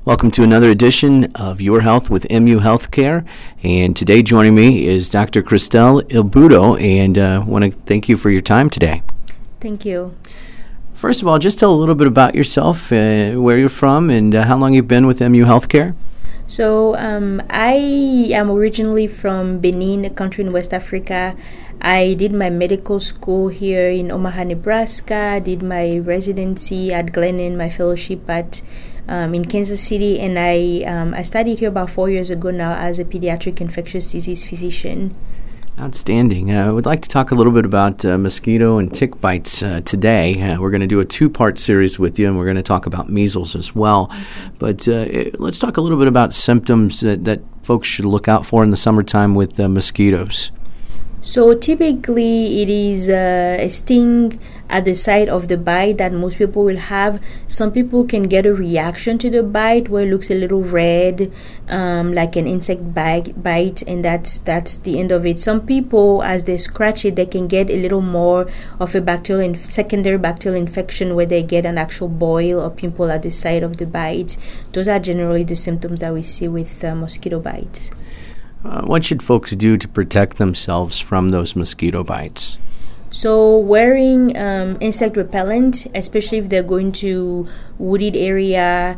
Welcome to another edition of Your Health with MU Healthcare. And today joining me is Dr. Cristel Ilbudo, and I want to thank you for your time today. Thank you. First of all, just tell a little bit about yourself, where you're from, and how long you've been with MU Healthcare. So I am originally from Benin, a country in West Africa. I did my medical school here in Omaha, Nebraska, did my residency at Glennon, my fellowship in Kansas City, and I studied here about 4 years ago now as a pediatric infectious disease physician. Outstanding. I would like to talk a little bit about mosquito and tick bites today. We're going to do a two-part series with you, and we're going to talk about measles as well. But let's talk a little bit about symptoms that folks should look out for in the summertime with mosquitoes. So typically it is a sting at the site of the bite that most people will have. Some people can get a reaction to the bite where it looks a little red, like an insect bite, and that's the end of it. Some people, as they scratch it, they can get a little more of a secondary bacterial infection where they get an actual boil or pimple at the site of the bite. Those are generally the symptoms that we see with mosquito bites. What should folks do to protect themselves from those mosquito bites? So wearing insect repellent, especially if they're going to wooded area,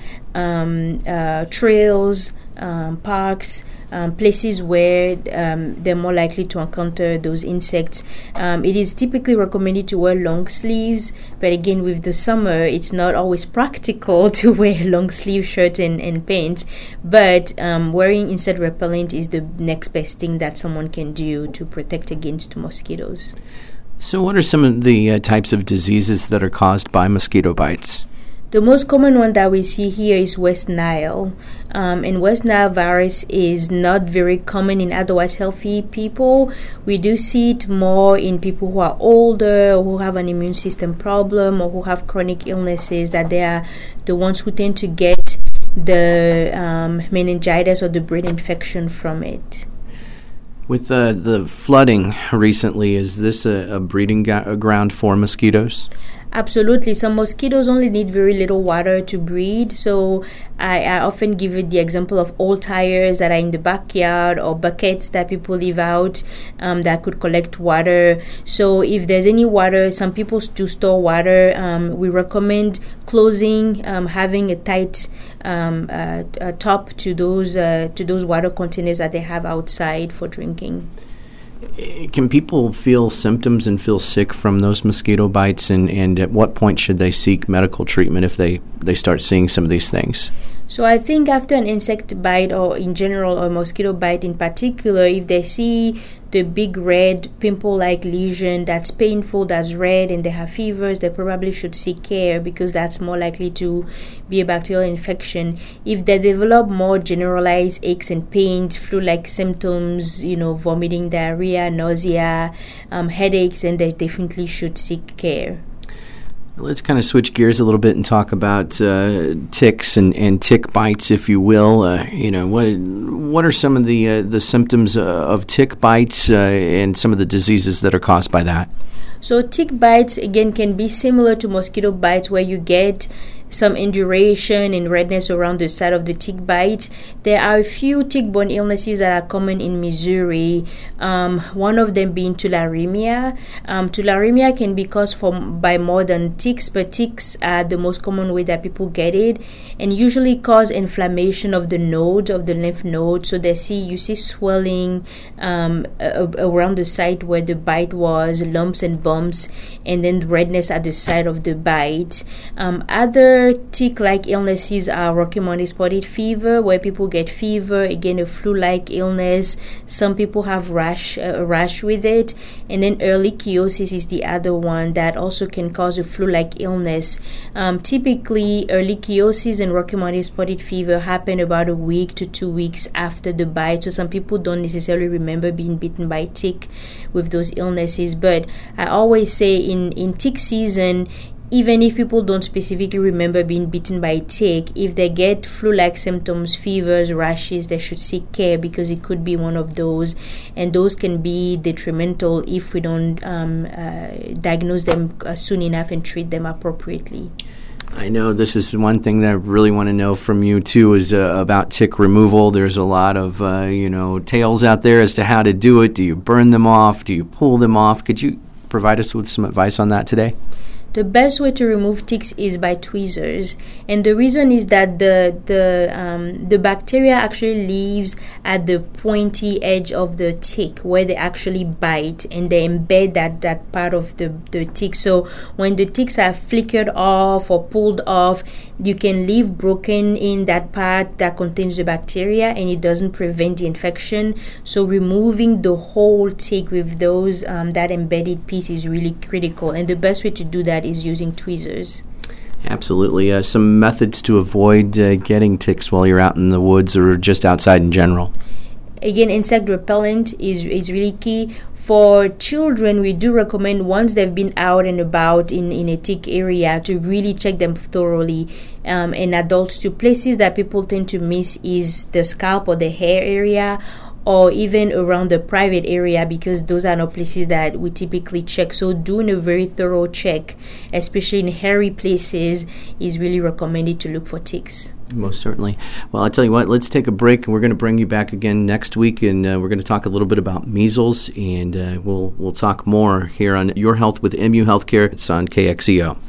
trails, parks, places where they're more likely to encounter those insects. It is typically recommended to wear long sleeves, but again, with the summer, it's not always practical to wear long sleeve shirts and pants. But wearing insect repellent is the next best thing that someone can do to protect against mosquitoes. So what are some of the types of diseases that are caused by mosquito bites? The most common one that we see here is West Nile. And West Nile virus is not very common in otherwise healthy people. We do see it more in people who are older, or who have an immune system problem, or who have chronic illnesses, that they are the ones who tend to get the meningitis or the brain infection from it. With the flooding recently, is this a breeding ground for mosquitoes? Absolutely. Some mosquitoes only need very little water to breed. So I often give it the example of old tires that are in the backyard, or buckets that people leave out that could collect water. So if there's any water, some people do store water. We recommend closing, having a tight top to those water containers that they have outside for drinking. Can people feel symptoms and feel sick from those mosquito bites, and at what point should they seek medical treatment if they start seeing some of these things? So I think after an insect bite, or in general, or mosquito bite in particular, if they see the big red pimple-like lesion that's painful, that's red, and they have fevers, they probably should seek care, because that's more likely to be a bacterial infection. If they develop more generalized aches and pains, flu-like symptoms, vomiting, diarrhea, nausea, headaches, then they definitely should seek care. Let's kind of switch gears a little bit and talk about ticks and tick bites, if you will. What are some of the symptoms of tick bites and some of the diseases that are caused by that? So tick bites, again, can be similar to mosquito bites, where you get some induration and redness around the side of the tick bite. There are a few tick-borne illnesses that are common in Missouri, one of them being tularemia. Tularemia can be caused by more than ticks, but ticks are the most common way that people get it, and usually cause inflammation of the nodes, of the lymph nodes. So you see swelling around the site where the bite was, lumps and bumps, and then redness at the side of the bite. Other tick-like illnesses are Rocky Mountain spotted fever, where people get fever, again a flu-like illness. Some people have a rash with it, and then ehrlichiosis is the other one that also can cause a flu-like illness. Typically, ehrlichiosis and Rocky Mountain spotted fever happen about a week to 2 weeks after the bite, so some people don't necessarily remember being bitten by a tick with those illnesses. But I always say in tick season, even if people don't specifically remember being bitten by a tick, if they get flu-like symptoms, fevers, rashes, they should seek care, because it could be one of those, and those can be detrimental if we don't diagnose them soon enough and treat them appropriately. I know this is one thing that I really want to know from you, too, is about tick removal. There's a lot of, tales out there as to how to do it. Do you burn them off? Do you pull them off? Could you provide us with some advice on that today? The best way to remove ticks is by tweezers, and the reason is that the bacteria actually lives at the pointy edge of the tick where they actually bite, and they embed that part of the tick. So when the ticks are flickered off or pulled off, you can leave broken in that part that contains the bacteria, and it doesn't prevent the infection. So removing the whole tick with those that embedded piece is really critical, and the best way to do that is using tweezers. Absolutely. Some methods to avoid getting ticks while you're out in the woods or just outside in general. Again, insect repellent is really key. For children, we do recommend once they've been out and about in a tick area to really check them thoroughly. And adults too. Places that people tend to miss is the scalp or the hair area, or even around the private area, because those are not places that we typically check. So doing a very thorough check, especially in hairy places, is really recommended to look for ticks. Most certainly. Well, I'll tell you what, let's take a break, and we're going to bring you back again next week, and we're going to talk a little bit about measles, and we'll talk more here on Your Health with MU Healthcare. It's on KXEO.